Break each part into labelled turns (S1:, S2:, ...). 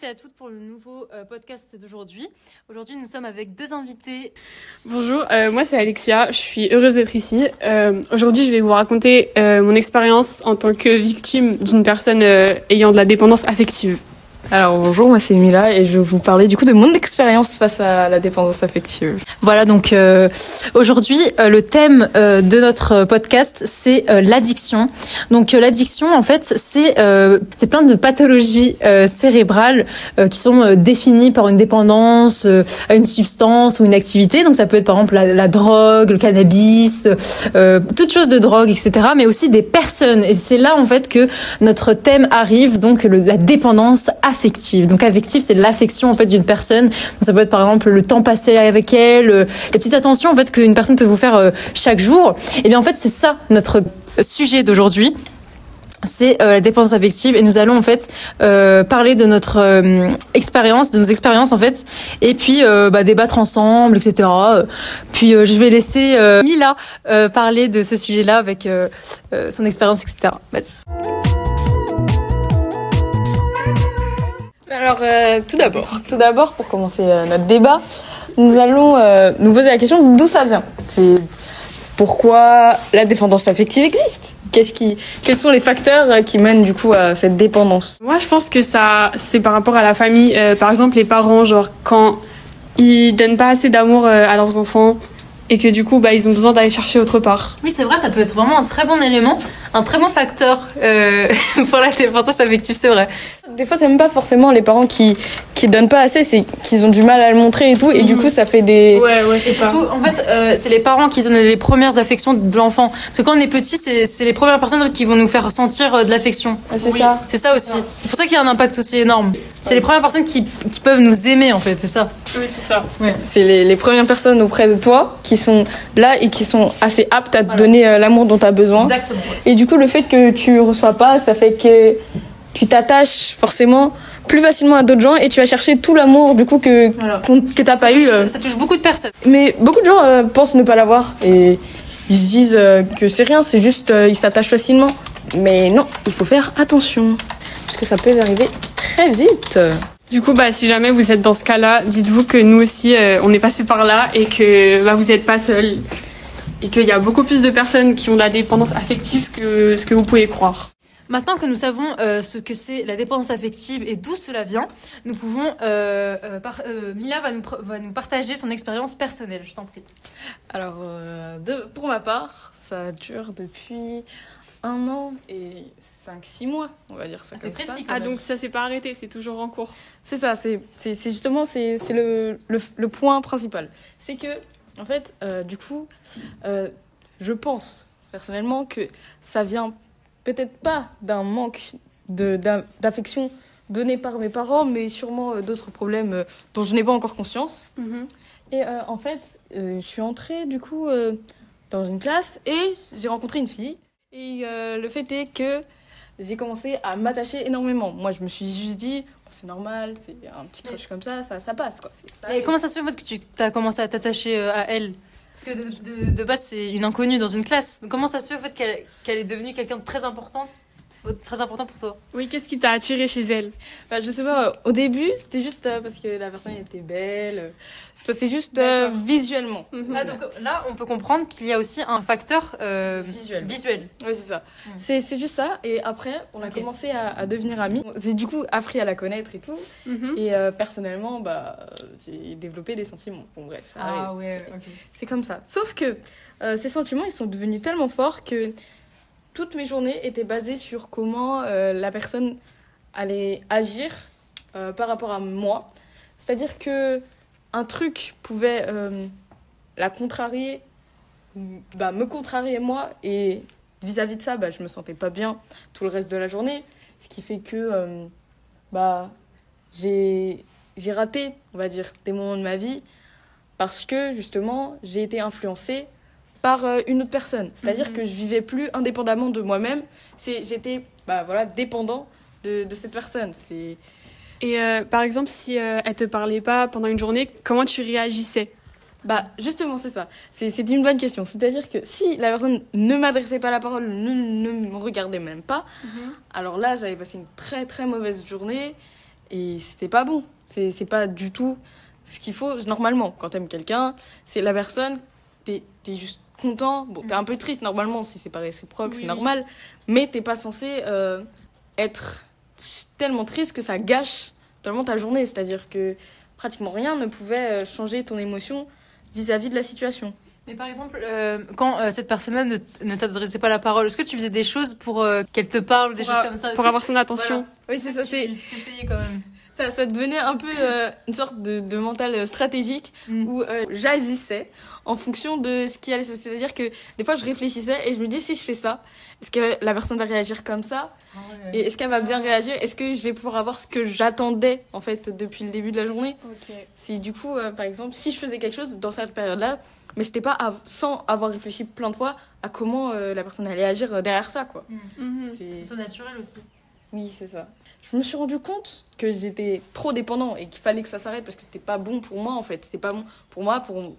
S1: et à toutes pour le nouveau podcast d'aujourd'hui. Aujourd'hui, nous sommes avec deux invités.
S2: Bonjour, moi c'est Alexia, je suis heureuse d'être ici. Aujourd'hui, je vais vous raconter mon expérience en tant que victime d'une personne ayant de la dépendance affective.
S3: Alors bonjour, moi c'est Mila et je vais vous parler du coup de mon expérience face à la dépendance affective.
S1: Voilà, donc aujourd'hui le thème de notre podcast c'est l'addiction. Donc l'addiction en fait c'est plein de pathologies cérébrales qui sont définies par une dépendance à une substance ou une activité. Donc ça peut être par exemple la drogue, le cannabis, toute chose de drogue, etc. Mais aussi des personnes. Et c'est là en fait que notre thème arrive, donc la dépendance affective. Donc affective, c'est l'affection en fait d'une personne. Donc, ça peut être par exemple le temps passé avec elle, les petites attentions en fait qu'une personne peut vous faire chaque jour. Et bien en fait, c'est ça notre sujet d'aujourd'hui. C'est la dépendance affective et nous allons en fait parler de notre expérience, de nos expériences en fait, et puis débattre ensemble, etc. Puis je vais laisser Mila parler de ce sujet-là avec son expérience, etc. Vas-y.
S3: Alors tout d'abord, pour commencer notre débat, nous allons nous poser la question d'où ça vient. C'est pourquoi la dépendance affective existe. Quels sont les facteurs qui mènent du coup à cette dépendance?
S2: Moi, je pense que c'est par rapport à la famille. Par exemple, les parents, genre quand ils donnent pas assez d'amour à leurs enfants et que du coup, ils ont besoin d'aller chercher autre part.
S1: Oui, c'est vrai, ça peut être vraiment un très bon élément, un très bon facteur pour la dépendance affective, c'est vrai.
S3: Des fois, c'est même pas forcément les parents qui donnent pas assez, c'est qu'ils ont du mal à le montrer et tout, et du coup, ça fait des...
S2: Ouais, c'est ça.
S1: Surtout, en fait, c'est les parents qui donnent les premières affections de l'enfant. Parce que quand on est petit, c'est les premières personnes en fait, qui vont nous faire ressentir de l'affection.
S3: C'est ça.
S1: C'est ça aussi. C'est pour ça qu'il y a un impact aussi énorme. C'est les premières personnes qui peuvent nous aimer, en fait, c'est ça.
S2: Oui, c'est ça.
S3: Ouais. C'est les premières personnes auprès de toi qui sont là et qui sont assez aptes à te donner l'amour dont tu as besoin.
S1: Exactement.
S3: Et du coup, le fait que tu reçois pas, ça fait que tu t'attaches forcément plus facilement à d'autres gens et tu vas chercher tout l'amour du coup que t'as pas eu.
S1: Ça touche beaucoup de personnes.
S3: Mais beaucoup de gens pensent ne pas l'avoir et ils se disent que c'est rien, c'est juste ils s'attachent facilement. Mais non, il faut faire attention parce que ça peut arriver très vite.
S2: Du coup, si jamais vous êtes dans ce cas-là, dites-vous que nous aussi, on est passé par là et que vous n'êtes pas seul et qu'il y a beaucoup plus de personnes qui ont de la dépendance affective que ce que vous pouvez croire.
S1: Maintenant que nous savons ce que c'est la dépendance affective et d'où cela vient, nous pouvons... Mila va nous partager son expérience personnelle, je t'en prie.
S3: Alors, pour ma part, ça dure depuis 1 an et 5-6 mois, on va dire ça comme
S1: précis,
S3: ça.
S1: quand même.
S2: Donc ça s'est pas arrêté, c'est toujours en cours.
S3: C'est ça, c'est justement c'est le point principal. C'est que, en fait, du coup, je pense personnellement que ça vient peut-être pas d'un manque d'affection donné par mes parents, mais sûrement d'autres problèmes dont je n'ai pas encore conscience. Mm-hmm. Et en fait, je suis entrée du coup dans une classe et j'ai rencontré une fille. Et le fait est que j'ai commencé à m'attacher énormément. Moi, je me suis juste dit, c'est normal, c'est un petit crush comme ça passe, quoi. C'est ça.
S1: Et comment ça se fait en fait, que tu as commencé à t'attacher à elle? Parce que de base, c'est une inconnue dans une classe. Donc, comment ça se fait en fait, qu'elle est devenue quelqu'un de très important pour toi?
S2: Oui, qu'est-ce qui t'a attiré chez elle?
S3: Je sais pas, au début, c'était juste parce que la personne était belle. C'est juste visuellement.
S1: Ah, donc là, on peut comprendre qu'il y a aussi un facteur visuel.
S3: Oui, c'est ça. C'est juste ça. Et après, on a commencé à devenir amis. J'ai du coup appris à la connaître et tout. Et personnellement, j'ai développé des sentiments. Bon, bref, ça arrive.
S1: Ouais,
S3: c'est comme ça. Sauf que ces sentiments, ils sont devenus tellement forts que toutes mes journées étaient basées sur comment la personne allait agir par rapport à moi. C'est-à-dire que un truc pouvait la contrarier, me contrarier moi, et vis-à-vis de ça, je me sentais pas bien tout le reste de la journée, ce qui fait que j'ai raté, on va dire, des moments de ma vie parce que justement j'ai été influencée par une autre personne. C'est-à-dire que je vivais plus indépendamment de moi-même, j'étais dépendant de cette personne.
S2: Et par exemple, si elle te parlait pas pendant une journée, comment tu réagissais?
S3: Justement, c'est ça. C'est une bonne question. C'est-à-dire que si la personne ne m'adressait pas la parole, ne me regardait même pas, alors là, j'avais passé une très très mauvaise journée Et c'était pas bon. C'est pas du tout ce qu'il faut. Normalement, quand t'aimes quelqu'un, c'est la personne, t'es juste content. Bon, t'es un peu triste normalement si c'est pas réciproque, c'est normal. Mais t'es pas censé être tellement triste que ça gâche tellement ta journée. C'est-à-dire que pratiquement rien ne pouvait changer ton émotion vis-à-vis de la situation.
S1: Mais par exemple, quand cette personne-là ne t'adressait pas la parole, est-ce que tu faisais des choses pour qu'elle te parle ou des choses comme ça
S2: pour avoir son attention.
S3: Voilà. Oui, c'est ça.
S1: T'essayais quand même.
S3: Ça devenait un peu une sorte de mental stratégique où j'agissais en fonction de ce qui allait se passer. C'est-à-dire que des fois, je réfléchissais et je me disais, si je fais ça, est-ce que la personne va réagir comme ça? Et est-ce qu'elle va bien réagir? Est-ce que je vais pouvoir avoir ce que j'attendais, en fait, depuis le début de la journée? Si du coup, par exemple, si je faisais quelque chose dans cette période-là, mais c'était pas sans avoir réfléchi plein de fois à comment la personne allait agir derrière ça, quoi.
S1: C'est naturel aussi.
S3: Oui, c'est ça. Je me suis rendu compte que j'étais trop dépendant et qu'il fallait que ça s'arrête parce que c'était pas bon pour moi, en fait. C'est pas bon pour moi, pour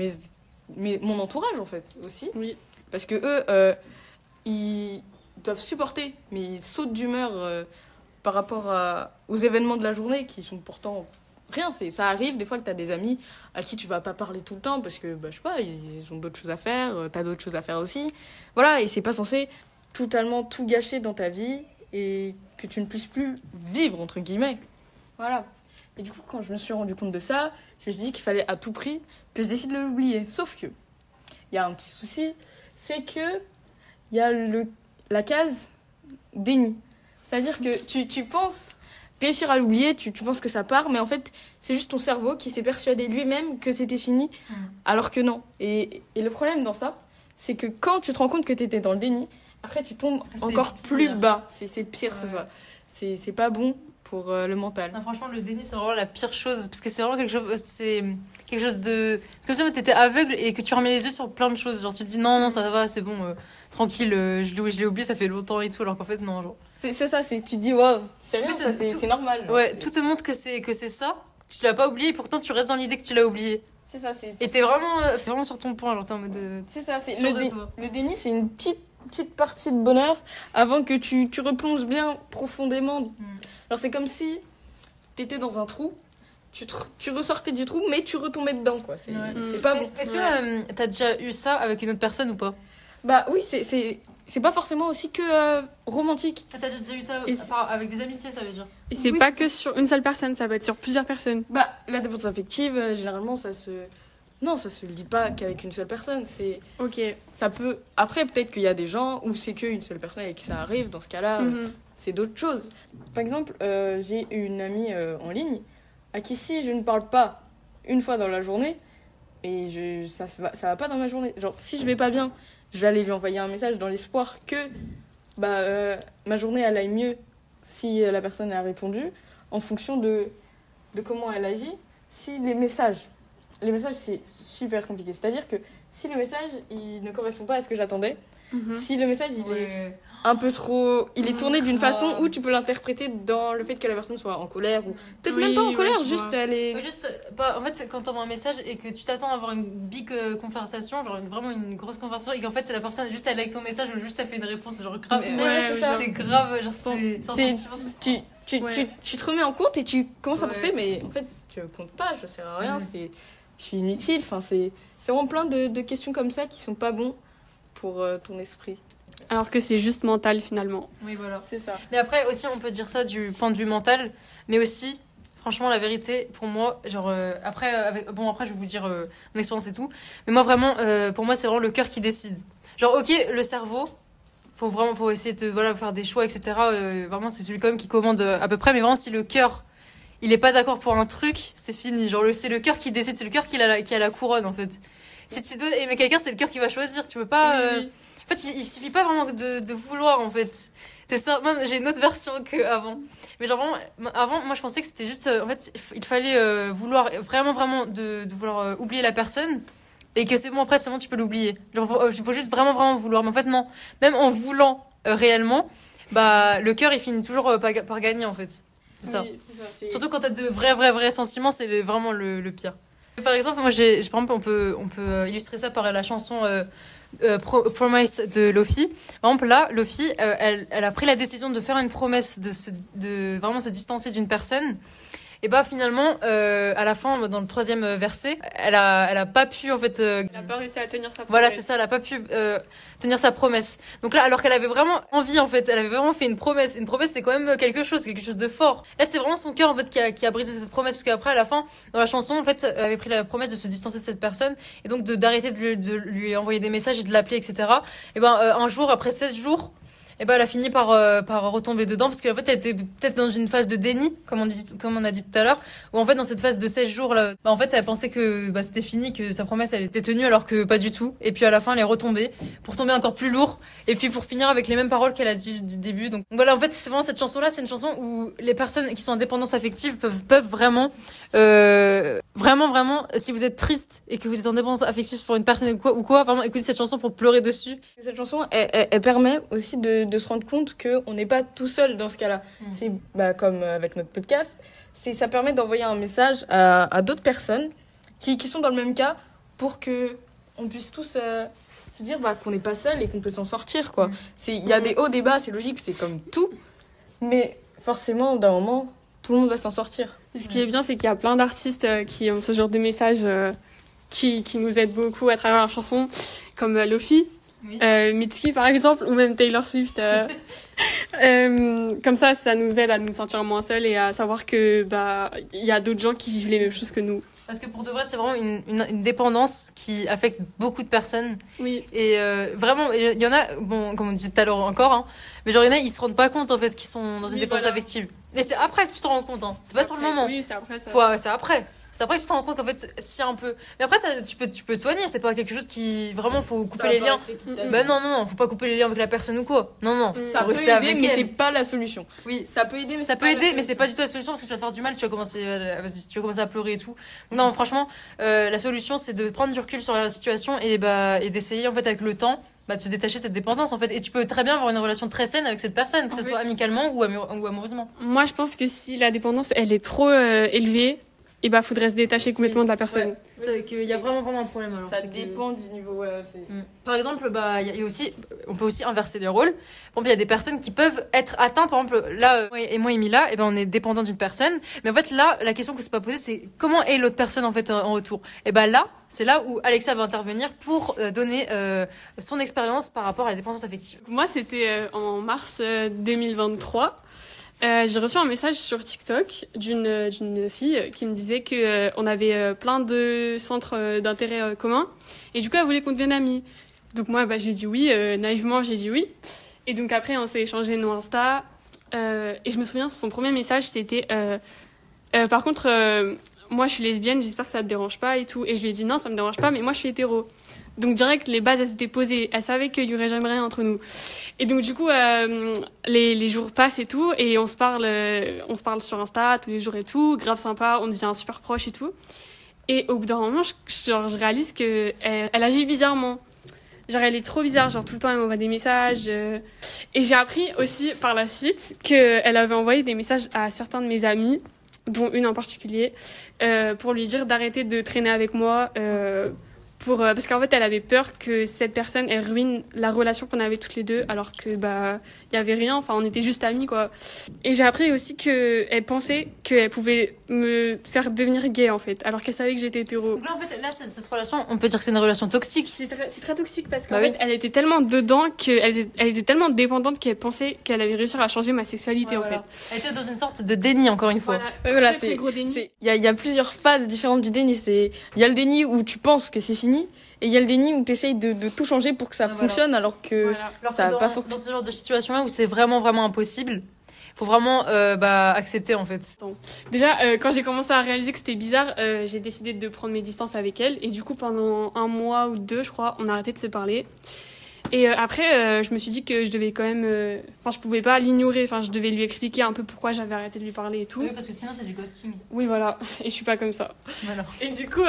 S3: mon entourage, en fait, aussi.
S2: Oui.
S3: Parce que eux, ils doivent supporter, mais ils sautent d'humeur par rapport aux événements de la journée qui sont pourtant rien. Ça arrive des fois que t'as des amis à qui tu vas pas parler tout le temps parce que, je sais pas, ils ont d'autres choses à faire, t'as d'autres choses à faire aussi. Voilà, et c'est pas censé totalement tout gâcher dans ta vie et que tu ne puisses plus vivre, entre guillemets. Voilà. Et du coup, quand je me suis rendu compte de ça, je me suis dit qu'il fallait à tout prix que je décide de l'oublier. Sauf que, il y a un petit souci, c'est que il y a la case déni. C'est-à-dire que tu penses réussir à l'oublier, tu penses que ça part, mais en fait, c'est juste ton cerveau qui s'est persuadé lui-même que c'était fini, alors que non. Et le problème dans ça, c'est que quand tu te rends compte que tu étais dans le déni, après tu tombes encore plus bas. C'est pire, c'est ça. C'est pas bon pour le mental.
S1: Non, franchement, le déni, c'est vraiment la pire chose. Parce que c'est vraiment quelque chose de... C'est comme si t'étais aveugle et que tu remets les yeux sur plein de choses. Genre, tu te dis non, ça va, c'est bon, tranquille, je l'ai oublié, ça fait longtemps et tout. Alors qu'en fait, non, genre...
S3: C'est ça, tu te dis, wow, c'est rien, c'est normal. Genre.
S1: Ouais, tout te montre que c'est ça. Tu l'as pas oublié et pourtant tu restes dans l'idée que tu l'as oublié.
S3: C'est ça, c'est...
S1: Et t'es vraiment sur ton point, genre t'es en mode...
S3: C'est ça, c'est le déni, c'est une petite partie de bonheur avant que tu replonges bien profondément. Alors c'est comme si t'étais dans un trou, tu ressortais du trou, mais tu retombais dedans, quoi. C'est pas bon.
S1: Est-ce que t'as déjà eu ça avec une autre personne ou pas?
S3: Bah oui, c'est pas forcément aussi que romantique.
S1: T'as déjà eu ça avec des amitiés, ça veut dire?
S2: Et c'est pas que sur une seule personne, ça peut être sur plusieurs personnes.
S3: Bah, la dépendance affective, généralement, ça se le dit pas qu'avec une seule personne. Ça peut... Après, peut-être qu'il y a des gens où c'est qu'une seule personne et que ça arrive. Dans ce cas-là, c'est d'autres choses. Par exemple, j'ai une amie en ligne à qui, si je ne parle pas une fois dans la journée, et ça va pas dans ma journée. Genre, si je vais pas bien, je vais aller lui envoyer un message dans l'espoir que ma journée, elle aille mieux si la personne a répondu, en fonction de comment elle agit. Si les messages, c'est super compliqué. C'est-à-dire que si le message, il ne correspond pas à ce que j'attendais, si le message, il est un peu trop... Il est tourné d'une façon où tu peux l'interpréter dans le fait que la personne soit en colère, ou peut-être même pas en colère, juste elle est...
S1: En fait, quand t'envoies un message et que tu t'attends à avoir une big conversation, genre vraiment une grosse conversation, et qu'en fait la personne juste elle like ton message ou juste t'as fait une réponse, genre grave, c'est grave, genre c'est
S3: tu te remets en compte et tu commences à penser, mais en fait tu comptes pas, je sers à rien, je suis inutile, enfin c'est vraiment plein de questions comme ça qui sont pas bons pour ton esprit.
S2: Alors que c'est juste mental finalement.
S1: Oui, voilà.
S3: C'est ça.
S1: Mais après aussi on peut dire ça du point de vue mental, mais aussi franchement la vérité pour moi, genre après je vais vous dire mon expérience et tout, mais moi vraiment pour moi c'est vraiment le cœur qui décide. Genre OK, le cerveau faut essayer de faire des choix, etc. Vraiment c'est celui quand même qui commande à peu près, mais vraiment si le cœur il est pas d'accord pour un truc, c'est fini. Genre c'est le cœur qui décide, c'est le cœur qui a la couronne en fait. Si tu dois aimer quelqu'un, c'est le cœur qui va choisir, tu peux pas En fait, il suffit pas vraiment de vouloir, en fait. C'est ça. Moi, j'ai une autre version qu'avant. Mais genre, vraiment, avant, moi, je pensais que c'était juste... en fait, il fallait vouloir vraiment de vouloir oublier la personne. Et que c'est bon, après, c'est bon, tu peux l'oublier. Genre, il faut juste vraiment vouloir. Mais en fait, non. Même en voulant réellement, le cœur, il finit toujours par gagner, en fait. C'est ça.
S3: Oui, c'est ça.
S1: Surtout quand t'as de vrais sentiments, c'est vraiment le pire. Par exemple, moi, par exemple, on peut illustrer ça par la chanson Promise de Lofi. Par exemple, là, Lofi, elle a pris la décision de faire une promesse de vraiment se distancer d'une personne. Et bah finalement, à la fin, dans le 3e verset, elle a pas pu en fait.
S2: Elle a pas réussi à tenir sa promesse.
S1: Voilà, c'est ça, elle a pas pu tenir sa promesse. Donc là, alors qu'elle avait vraiment envie en fait, elle avait vraiment fait une promesse. Une promesse, c'est quand même quelque chose de fort. Là, c'est vraiment son cœur en fait qui a brisé cette promesse, parce qu'après, à la fin, dans la chanson, en fait, elle avait pris la promesse de se distancer de cette personne et donc d'arrêter de lui envoyer des messages et de l'appeler, etc. Et ben un jour, après 16 jours. Et ben elle a fini par retomber dedans, parce qu'en fait elle était peut-être dans une phase de déni, comme on a dit tout à l'heure, où en fait dans cette phase de 16 jours là, en fait elle pensait que c'était fini, que sa promesse elle était tenue, alors que pas du tout. Et puis à la fin elle est retombée pour tomber encore plus lourd, et puis pour finir avec les mêmes paroles qu'elle a dit du début. Donc voilà, en fait c'est vraiment cette chanson là, c'est une chanson où les personnes qui sont en dépendance affective peuvent vraiment vraiment, si vous êtes triste et que vous êtes en dépendance affective pour une personne ou quoi, vraiment écoutez cette chanson pour pleurer dessus.
S3: Cette chanson, elle permet aussi de se rendre compte qu'on n'est pas tout seul dans ce cas-là. C'est comme avec notre podcast, ça permet d'envoyer un message à d'autres personnes qui sont dans le même cas, pour que on puisse tous se dire qu'on n'est pas seul et qu'on peut s'en sortir, quoi. Il y a des hauts, des bas, c'est logique, c'est comme tout, mais forcément d'un moment tout le monde va s'en sortir.
S2: Ce qui est bien, c'est qu'il y a plein d'artistes qui ont ce genre de messages qui nous aident beaucoup à travers leurs chansons, comme Lofi. Oui. Mitski par exemple, ou même Taylor Swift. Comme ça nous aide à nous sentir moins seuls et à savoir que il y a d'autres gens qui vivent les mêmes choses que nous.
S1: Parce que pour de vrai, c'est vraiment une dépendance qui affecte beaucoup de personnes.
S2: Oui.
S1: Et vraiment, il y en a, bon, comme on disait tout à l'heure encore, hein, mais genre il y en a, ils se rendent pas compte en fait qu'ils sont dans une dépendance affective. Et c'est après que tu te rends compte, hein. C'est pas sur le moment.
S2: Oui, c'est après ça.
S1: C'est après. C'est après que tu te rends compte qu'en fait, si un peu. Mais après, ça, tu peux te soigner. C'est pas quelque chose qui vraiment faut couper les liens. Non, faut pas couper les liens avec la personne ou quoi. Non.
S3: Ça peut aider, mais c'est pas la solution.
S1: Oui.
S3: Ça peut aider,
S1: mais c'est pas du tout la solution, parce que tu vas te faire du mal. Tu vas commencer à pleurer et tout. Non, franchement, la solution, c'est de prendre du recul sur la situation et d'essayer en fait avec le temps. De se détacher de cette dépendance en fait, et tu peux très bien avoir une relation très saine avec cette personne, que ce soit amicalement ou amoureusement.
S2: Moi je pense que si la dépendance elle est trop élevée, et faudrait se détacher complètement de la personne.
S1: Ouais. C'est qu'il y a vraiment un problème. Alors,
S3: ça dépend du niveau.
S1: Par exemple, on peut aussi inverser les rôles. Par exemple, il y a des personnes qui peuvent être atteintes. Par exemple, là, moi et Mila, on est dépendant d'une personne. Mais en fait, là, la question que c'est pas posée, c'est comment est l'autre personne en fait en retour. Et là, c'est là où Alexa va intervenir pour donner son expérience par rapport à la dépendance affective.
S2: Moi, c'était en mars 2023. J'ai reçu un message sur TikTok d'une fille qui me disait que on avait plein de centres d'intérêt communs, et du coup elle voulait qu'on devienne amies. Donc moi j'ai dit oui, naïvement j'ai dit oui. Et donc après on s'est échangé nos Insta, et je me souviens son premier message c'était par contre moi je suis lesbienne, j'espère que ça te dérange pas et tout. Et je lui ai dit non, ça me dérange pas, mais moi je suis hétéro. Donc direct les bases elles s'étaient posées, elle savait qu'il y aurait jamais rien entre nous. Et donc du coup les jours passent et tout, et on se parle sur Insta tous les jours et tout, grave sympa, on devient super proches et tout. Et au bout d'un moment je réalise que elle agit bizarrement. Genre elle est trop bizarre, genre tout le temps elle m'envoie des messages. Et j'ai appris aussi par la suite qu'elle avait envoyé des messages à certains de mes amis, dont une en particulier, pour lui dire d'arrêter de traîner avec moi, parce qu'en fait elle avait peur que cette personne elle ruine la relation qu'on avait toutes les deux, alors que y avait rien, enfin on était juste amis quoi. Et j'ai appris aussi que elle pensait qu'elle pouvait me faire devenir gay en fait, alors qu'elle savait que j'étais hétéro.
S1: Donc là en fait cette relation, on peut dire que c'est une relation toxique.
S2: C'est très toxique, parce qu'en fait elle était tellement dedans, elle était tellement dépendante qu'elle pensait qu'elle allait réussir à changer ma sexualité en fait.
S1: Elle était dans une sorte de déni, encore une fois.
S3: Voilà, c'est gros déni. Il y a plusieurs phases différentes du déni. Il y a le déni où tu penses que c'est fini, et il y a le déni où tu essayes de tout changer pour que ça fonctionne, alors que ça n'a pas fonctionné. Dans
S1: ce genre de situation-là où c'est vraiment impossible, faut vraiment accepter en fait.
S2: Déjà, quand j'ai commencé à réaliser que c'était bizarre, j'ai décidé de prendre mes distances avec elle, et du coup pendant 1 mois ou 2 je crois, on a arrêté de se parler. Et après, je me suis dit que je devais quand même... je pouvais pas l'ignorer, je devais lui expliquer un peu pourquoi j'avais arrêté de lui parler et tout.
S1: Oui, parce que sinon c'est du ghosting.
S2: Oui, voilà, et je suis pas comme ça.
S1: Voilà.
S2: Et du coup,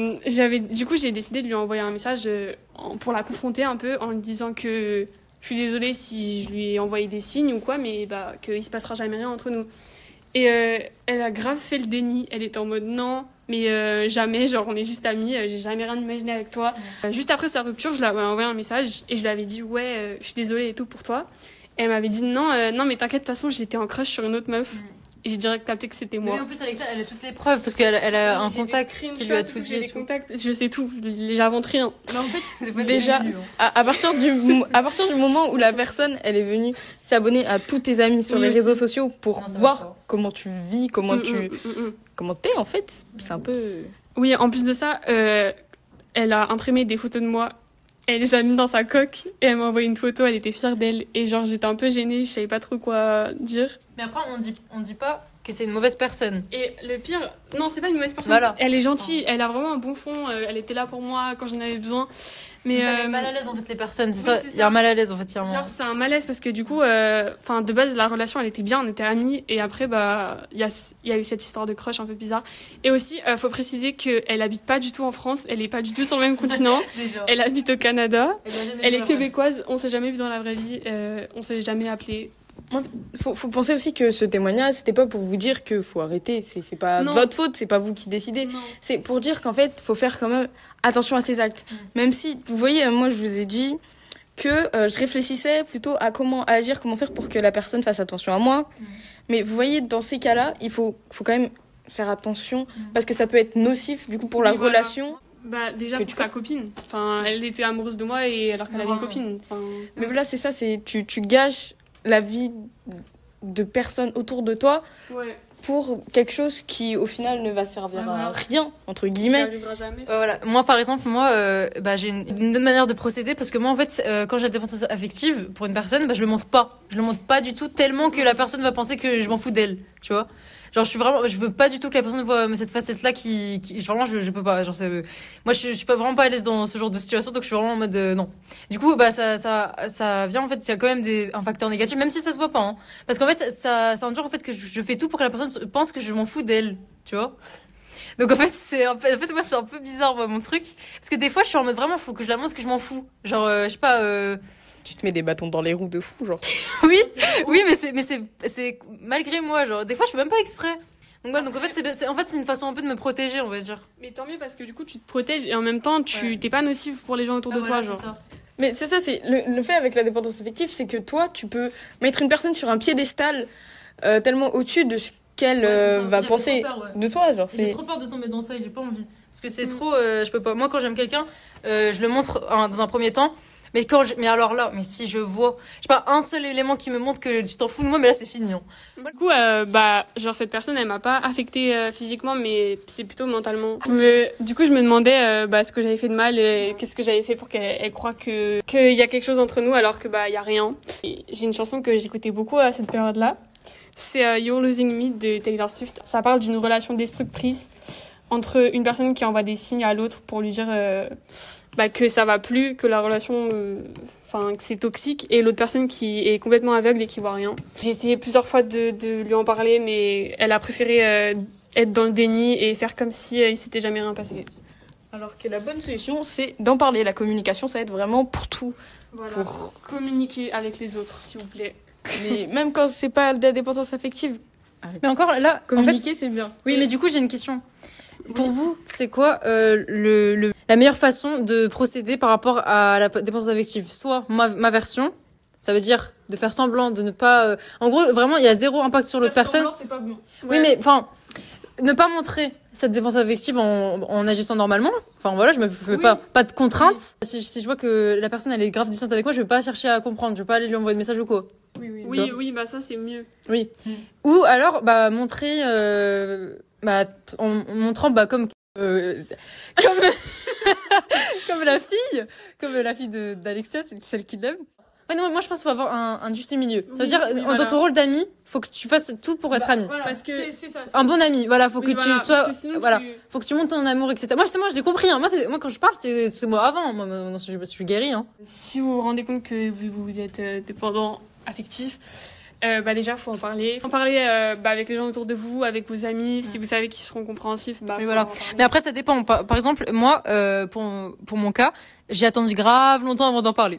S2: j'ai décidé de lui envoyer un message pour la confronter un peu, en lui disant que je suis désolée si je lui ai envoyé des signes ou quoi, mais qu'il se passera jamais rien entre nous. Et elle a grave fait le déni, elle était en mode non, mais jamais, genre on est juste amis, j'ai jamais rien imaginé avec toi. Juste après sa rupture, je lui avais envoyé un message et je lui avais dit ouais, je suis désolée et tout pour toi. Et elle m'avait dit non, mais t'inquiète, de toute façon j'étais en crush sur une autre meuf. Et j'ai direct capté que c'était moi.
S1: Mais en plus, Alexa, elle a toutes les preuves parce qu'elle a un
S2: J'ai
S1: contact qui lui a tout dit.
S2: J'ai des contacts, je sais tout, j'invente rien.
S3: Mais en fait, déjà, à partir du moment où la personne, elle est venue s'abonner à tous tes amis sur les réseaux sociaux pour voir comment tu vis, comment t'es, en fait, c'est un peu...
S2: Oui, en plus de ça, elle a imprimé des photos de moi. Elle les a mis dans sa coque et elle m'a envoyé une photo, elle était fière d'elle. Et genre, j'étais un peu gênée, je savais pas trop quoi dire.
S1: Mais après, on dit pas que c'est une mauvaise personne.
S2: Et le pire, non, c'est pas une mauvaise personne.
S1: Voilà.
S2: Elle est gentille, elle a vraiment un bon fond, elle était là pour moi quand j'en avais besoin. Mais
S1: ça met mal à l'aise en fait les personnes, c'est
S2: oui,
S1: ça. Il y a un mal à l'aise en fait.
S2: Genre c'est un malaise parce que du coup, de base la relation elle était bien, on était amis et après il y a eu cette histoire de crush un peu bizarre. Et aussi faut préciser que elle habite pas du tout en France, elle est pas du tout sur le même continent. Elle habite au Canada. Elle est québécoise, on s'est jamais vu dans la vraie vie, on s'est jamais appelé.
S3: Faut penser aussi que ce témoignage, c'était pas pour vous dire que faut arrêter, c'est pas votre faute, c'est pas vous qui décidez. Non. C'est pour dire qu'en fait, faut faire quand même attention à ses actes. Même si, vous voyez, moi je vous ai dit que je réfléchissais plutôt à comment agir, comment faire pour que la personne fasse attention à moi. Mais vous voyez, dans ces cas-là, il faut quand même faire attention parce que ça peut être nocif du coup pour la relation.
S2: Bah déjà pour sa copine. Enfin, elle était amoureuse de moi et alors qu'elle avait une copine.
S3: Mais voilà, c'est ça, c'est tu gâches la vie de personnes autour de toi pour quelque chose qui au final ne va servir à rien entre guillemets.
S2: Ça arrivera jamais.
S1: Voilà. Moi par exemple, j'ai une autre manière de procéder parce que moi en fait quand j'ai la dépendance affective pour une personne, je le montre pas du tout tellement que la personne va penser que je m'en fous d'elle, tu vois. Genre je veux pas du tout que la personne voit cette facette là qui vraiment je peux pas, genre moi je suis pas vraiment pas à l'aise dans ce genre de situation, donc je suis vraiment en mode non. Du coup ça vient en fait, il y a quand même un facteur négatif même si ça se voit pas, hein. Parce qu'en fait ça endure en fait que je fais tout pour que la personne pense que je m'en fous d'elle, tu vois. Donc en fait moi c'est un peu bizarre mon truc parce que des fois je suis en mode vraiment faut que je la montre que je m'en fous. Genre je sais pas
S3: tu te mets des bâtons dans les roues de fou, genre.
S1: oui, mais c'est malgré moi, genre des fois je fais même pas exprès. Donc voilà, donc en fait c'est une façon un peu de me protéger, on va dire.
S2: Mais tant mieux parce que du coup tu te protèges et en même temps t'es pas nocive pour les gens autour de toi, genre.
S1: Ça.
S3: Mais c'est ça, c'est le fait avec la dépendance affective, c'est que toi tu peux mettre une personne sur un piédestal tellement au-dessus de ce qu'elle va penser de toi, genre.
S1: J'ai trop peur de tomber dans ça et j'ai pas envie parce que c'est trop je peux pas. Moi quand j'aime quelqu'un, je le montre dans un premier temps. Mais alors là, si je vois, je sais pas, un seul élément qui me montre que tu t'en fous de moi, mais là c'est fini. Hein.
S2: Du coup, genre cette personne, elle m'a pas affectée physiquement, mais c'est plutôt mentalement. Du coup, je me demandais ce que j'avais fait de mal et qu'est-ce que j'avais fait pour qu'elle croie qu'il y a quelque chose entre nous, alors que il y a rien. Et j'ai une chanson que j'écoutais beaucoup à cette période-là. C'est You're Losing Me de Taylor Swift. Ça parle d'une relation destructrice entre une personne qui envoie des signes à l'autre pour lui dire que ça va plus, que la relation que c'est toxique, et l'autre personne qui est complètement aveugle et qui voit rien. J'ai essayé plusieurs fois de lui en parler, mais elle a préféré être dans le déni et faire comme si il s'était jamais rien passé.
S3: Alors que la bonne solution, c'est d'en parler. La communication, ça aide vraiment pour tout.
S2: Voilà. Pour communiquer avec les autres, s'il vous plaît.
S3: Mais même quand c'est pas de la dépendance affective.
S1: Mais encore là,
S3: communiquer, c'est bien.
S1: Oui, mais du coup, j'ai une question. Pour vous, c'est quoi la meilleure façon de procéder par rapport à la dépendance affective? Soit ma version, ça veut dire de faire semblant, de ne pas... En gros, vraiment, il y a zéro impact sur l'autre personne.
S3: C'est pas bon.
S1: Oui, mais ne pas montrer cette dépendance affective en agissant normalement. Enfin voilà, je me fais pas de contraintes. Si je vois que la personne elle est grave distante avec moi, je vais pas chercher à comprendre, je vais pas aller lui envoyer de message ou quoi.
S2: Oui, ça c'est mieux.
S1: Oui. Ou alors montrer en montrant comme comme la fille d'Alexia, c'est celle qui l'aime. Ouais, non, moi je pense qu'il faut avoir un juste milieu. Ça veut dire dans ton rôle d'ami, faut que tu fasses tout pour être ami.
S2: Voilà, parce que c'est ça,
S1: un bon ami, voilà, faut que tu sois
S2: voilà,
S1: faut que tu montes ton amour, etc. Moi je l'ai compris, hein. Moi quand je parle c'est moi avant, moi je suis guérie, hein.
S2: Si vous vous rendez compte que vous êtes dépendant affectif, déjà faut en parler avec les gens autour de vous, avec vos amis, si vous savez qu'ils seront compréhensifs,
S1: mais voilà. Mais après ça dépend. Par exemple moi pour mon cas, j'ai attendu grave longtemps avant d'en parler.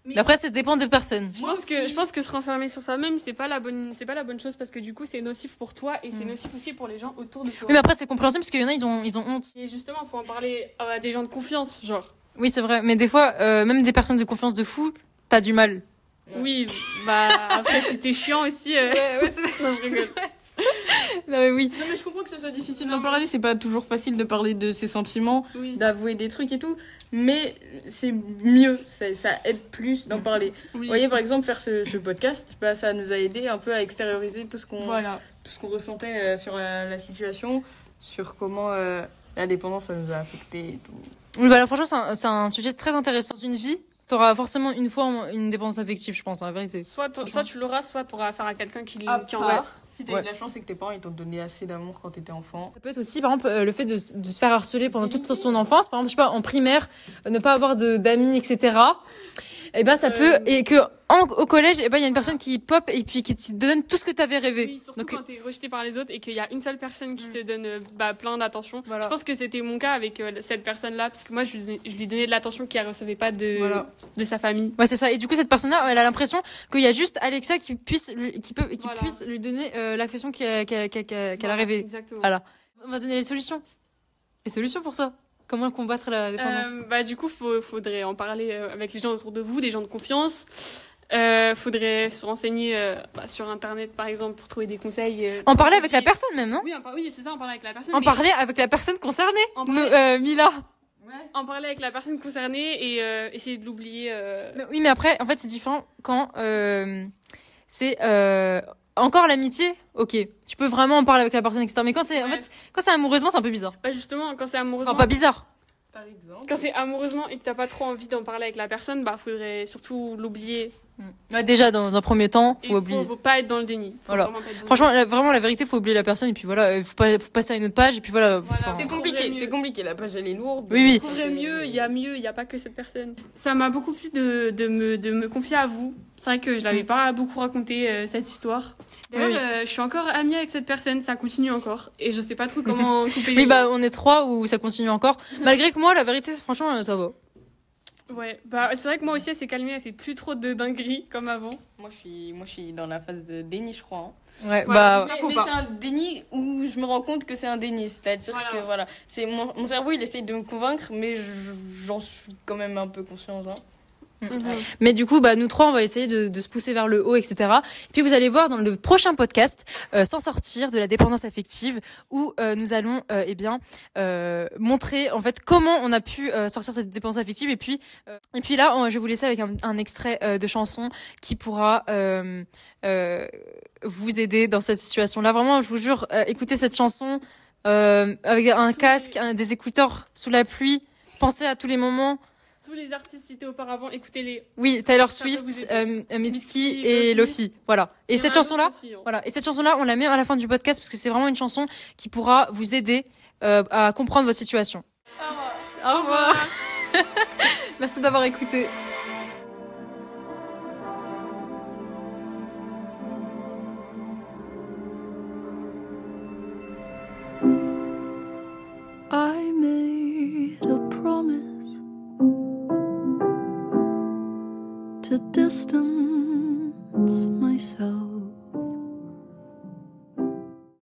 S1: Mais après, ça dépend des personnes.
S2: Je pense que se renfermer sur soi-même, c'est pas la bonne chose parce que du coup, c'est nocif pour toi et c'est nocif aussi pour les gens autour de toi.
S1: Oui, mais après, c'est compréhensible parce qu'il y en a, ils ont honte.
S2: Et justement, faut en parler à des gens de confiance, genre.
S1: Oui, c'est vrai. Mais des fois, même des personnes de confiance de fou, t'as du mal.
S2: Oui, bah, après, si t'es chiant aussi,
S1: Ouais, c'est
S2: non, je rigole.
S1: Non, mais oui.
S3: Non mais je comprends que ce soit difficile d'en parler, c'est pas toujours facile de parler de ses sentiments,
S2: Oui.
S3: d'avouer des trucs et tout, mais c'est mieux, ça aide plus d'en parler.
S2: Oui.
S3: Vous voyez par exemple faire ce podcast, bah, ça nous a aidé un peu à extérioriser tout ce qu'on
S2: Voilà.
S3: ressentait sur la situation, sur comment la dépendance ça nous a affecté et tout.
S1: Oui, voilà, franchement, c'est un sujet très intéressant. Dans une vie, t'auras forcément une fois une dépendance affective, je pense, en la vérité.
S2: Soit tu l'auras, soit t'auras affaire à quelqu'un qui
S3: À
S2: en
S3: part, si t'as eu
S1: Ouais.
S3: de la chance et que tes parents ils t'ont donné assez d'amour quand t'étais enfant.
S1: Ça peut être aussi, par exemple, le fait de se faire harceler pendant toute son enfance. Par exemple, je sais pas, en primaire, ne pas avoir d'amis, etc. Et ben, ça peut, et que, au collège, et ben, il y a une personne qui pop et puis qui te donne tout ce que t'avais rêvé.
S2: Oui, surtout
S1: Donc,
S2: quand t'es rejeté par les autres et qu'il y a une seule personne qui te donne plein d'attention.
S1: Voilà.
S2: Je pense que c'était mon cas avec cette personne-là, parce que moi, je lui donnais de l'attention qu'elle recevait pas
S1: Voilà.
S2: de sa famille.
S1: ouais, c'est ça. Et du coup, cette personne-là, elle a l'impression qu'il y a juste Alexa qui puisse
S2: Voilà.
S1: puisse lui donner l'affection qu'elle a
S2: Voilà,
S1: rêvé.
S2: Exactement.
S1: Voilà. On va donner les solutions. Les solutions pour ça. Comment combattre la dépendance.
S2: Du coup, faudrait en parler avec les gens autour de vous, des gens de confiance. Faudrait se renseigner sur Internet, par exemple, pour trouver des conseils.
S1: En parler avec la personne même, non?
S2: Oui, c'est ça, en parler avec la personne.
S1: En
S2: mais
S1: parler avec la personne concernée.
S2: En parler-
S1: Mila.
S2: En parler avec la personne concernée et essayer de l'oublier.
S1: Oui, mais après, en fait, c'est différent quand c'est encore l'amitié. Ok, tu peux vraiment en parler avec la personne, etc. Mais quand c'est en
S2: Ouais.
S1: fait, quand c'est amoureusement, c'est un peu bizarre.
S2: Bah justement, quand c'est amoureusement.
S1: Enfin, pas bizarre.
S3: Par exemple.
S2: Quand c'est amoureusement et que t'as pas trop envie d'en parler avec la personne, bah faudrait surtout l'oublier.
S1: Ouais, déjà, dans un premier temps,
S2: Et
S1: faut oublier.
S2: Faut pas être dans le déni. Faut
S1: Voilà.
S2: vraiment pas être dans le
S1: Franchement, vraiment, la vérité, faut oublier la personne et puis voilà, faut passer à une autre page et puis voilà.
S2: Voilà.
S1: Enfin,
S3: C'est compliqué, la page elle est lourde.
S1: Oui, oui.
S2: faudrait mieux, il y a pas que cette personne. Ça m'a beaucoup plu de me confier à vous. C'est vrai que je l'avais pas beaucoup raconté cette histoire. D'ailleurs, je suis encore amie avec cette personne, ça continue encore. Et je sais pas trop comment couper les
S1: Oui, bah,
S2: liens.
S1: on est trois où ça continue encore. Malgré que moi, la vérité, franchement, ça va.
S2: Ouais, bah c'est vrai que moi aussi elle s'est calmée, elle fait plus trop de dingueries comme avant.
S3: Moi je suis dans la phase de déni je crois.
S1: Ouais,
S2: Voilà.
S1: bah,
S3: Mais,
S2: faut
S3: mais
S2: pas.
S3: c'est un déni où je me rends compte que c'est un déni, c'est-à-dire
S2: Voilà.
S3: que voilà, c'est mon cerveau il essaye de me convaincre mais j'en suis quand même un peu consciente. Hein.
S1: mais du coup, bah, nous trois, on va essayer de se pousser vers le haut, etc. Et puis, vous allez voir dans le prochain podcast, S'en sortir de la dépendance affective, où nous allons, montrer, en fait, comment on a pu sortir de cette dépendance affective. Et puis là, je vais vous laisser avec un extrait de chanson qui pourra vous aider dans cette situation-là. Vraiment, je vous jure, écoutez cette chanson avec un casque, des écouteurs sous la pluie. Pensez à tous les moments.
S2: Tous les artistes cités auparavant, écoutez-les.
S1: Oui, Taylor
S2: Ça peut
S1: Swift,
S2: vous aider.
S1: Mitski
S2: Mitski,
S1: et
S2: Lofi.
S1: Lofi. Voilà. Et
S2: Il y en
S1: cette
S2: a
S1: chanson-là,
S2: d'autres aussi, hein.
S1: voilà. Et cette chanson-là, on la met à la fin du podcast parce que c'est vraiment une chanson qui pourra vous aider à comprendre votre situation. Au revoir. Merci d'avoir écouté.
S4: I made a promise to distance myself